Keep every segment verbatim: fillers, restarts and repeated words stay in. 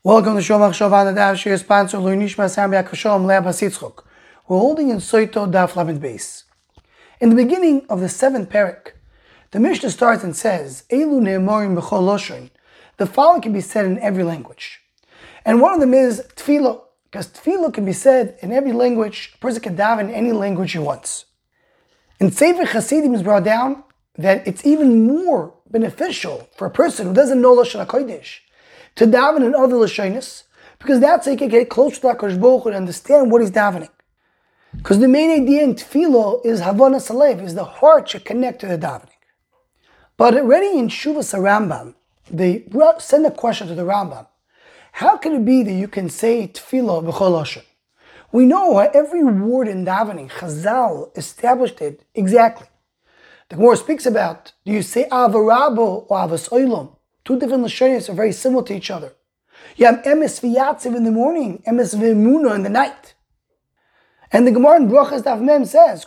Welcome to Shomach Shovat Daf Shir sponsor Loinishma Sambiak Hashem Lab Hasitzchok. We're holding in Soito Daf Lamed Beis. In the beginning of the seventh parak, the Mishnah starts and says, Elu ne'emorim b'chol loshen. The following can be said in every language. And one of them is Tefillah, because Tefillah can be said in every language. A person can daven in any language he wants. In Sefer Chasidim is brought down that it's even more beneficial for a person who doesn't know Lashon HaKodesh to daven in other Lashonis, because that's how you can get close to HaKadosh Baruch Hu and understand what he's davening. Because the main idea in Tefillah is Havanas Halev, is the heart should connect to the davening. But already in Shuvas Rambam, they send a question to the Rambam. How can it be that you can say Tefillah b'chol lashon? We know every word in davening, Chazal established it exactly. The Gemara speaks about, do you say Avarabo or Avas Olam? Two different Lashonis are very similar to each other. You have Emes V'yatziv in the morning, Emes V'emuna in the night. And the Gemara in Brachas Daf Mem says,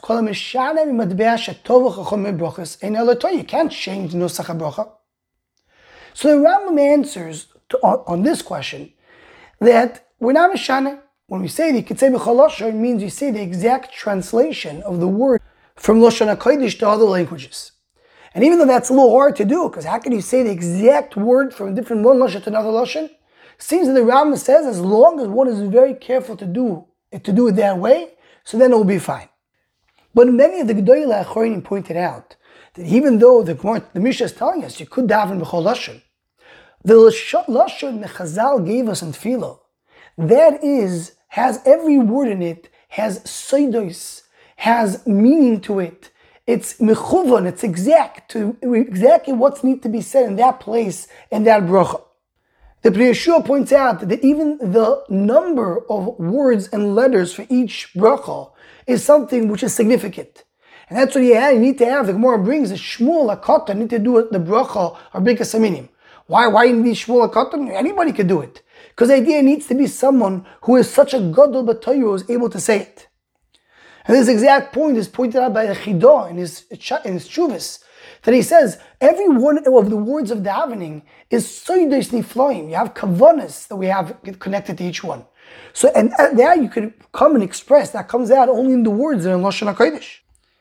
you can't change the Nusach HaBracha. So the Rambam answers to, on, on this question that we're not Mishana. When we say that you could say B'chol lashon, it means you say the exact translation of the word from Lashon HaKodesh to other languages. And even though that's a little hard to do, because how can you say the exact word from a different one lashon to another lashon? Seems that the Rambam says as long as one is very careful to do it, to do it that way, so then it will be fine. But many of the Gedolei Achronim pointed out that even though the the Mishnah is telling us you could daven b'chol lashon, the lashon the Chazal gave us in Tefillah, that is has every word in it has soidos, has meaning to it. It's mechuvan, it's exact to exactly what's need to be said in that place and that bracha. The Pnei Yeshua points out that even the number of words and letters for each bracha is something which is significant. And that's what you, have, you need to have. The Gemara brings the Shmuel HaKatan, need to do it, the bracha or Birkas Haminim. Why? Why you need Shmuel HaKatan? Anybody can do it. Because the idea needs to be someone who is such a gadol b'Torah who is able to say it. And this exact point is pointed out by the Chidah in his, in his Shuvas, that he says, every one of the words of davening is soidos niflaim. You have kavanas that we have connected to each one. So, and there you could come and express, that comes out only in the words that are in Lashon HaKodesh.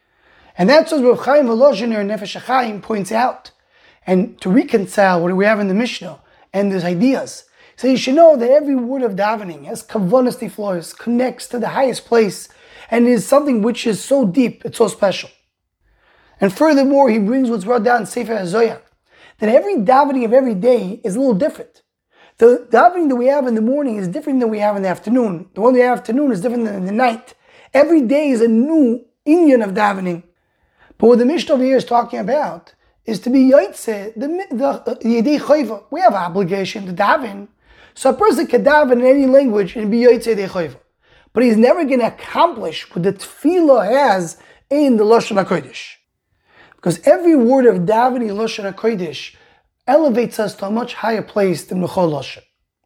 And that's what Rav Chaim Volozhiner and Nefesh HaChaim points out. And to reconcile what we have in the Mishnah and these ideas. So you should know that every word of davening has kavanas niflaim, connects to the highest place, and is something which is so deep, it's so special. And furthermore, he brings what's brought down in Sefer HaZohar, that every davening of every day is a little different. The davening that we have in the morning is different than we have in the afternoon. The one in the afternoon is different than in the night. Every day is a new inyan of davening. But what the Mishnah over here is talking about is to be yotzeh, the yedei chayva. We have an obligation to daven. So a person can daven in any language and be yotzeh yedei chayva. But he's never going to accomplish what the Tefillah has in the Lashon HaKodesh. Because every word of davening in Lashon HaKodesh elevates us to a much higher place than b'chol lashon.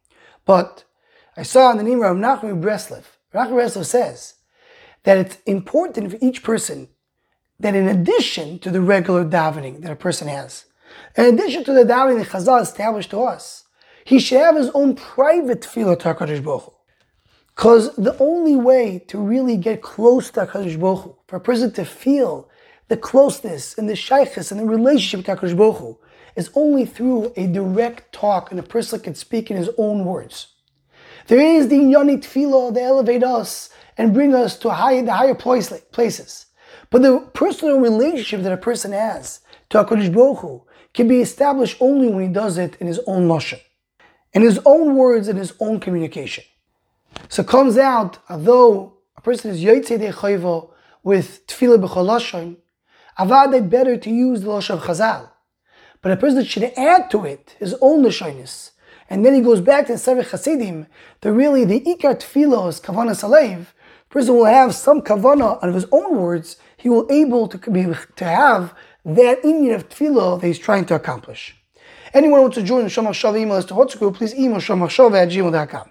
But I saw in the name of Nachman Breslev, Nachman Breslev says that it's important for each person that in addition to the regular davening that a person has, in addition to the davening that Chazal established to us, he should have his own private Tefillah to HaKadosh Baruch Hu. Because the only way to really get close to HaKadosh Baruch Hu, for a person to feel the closeness and the shaykhus and the relationship with HaKadosh Baruch Hu, is only through a direct talk and a person can speak in his own words. There is the Inyani Tefillah that elevate us and bring us to high, the higher place, places. But the personal relationship that a person has to HaKadosh Baruch Hu can be established only when he does it in his own lashon, in his own words and his own communication. So it comes out, although a person is yotzei yedei chayva with tefillah b'chol lashon, avad better to use the lashon of Chazal. But a person should add to it his own lashonis. And then he goes back to the Sefer Chasidim, that really the ikar tefillah is kavanas halev. A person will have some kavanah out of his own words, he will able to, be, to have that inyan of tefillah that he's trying to accomplish. Anyone who wants to join the Shomach Shava email list to Hotz Group, please email shomachshava at gmail dot com.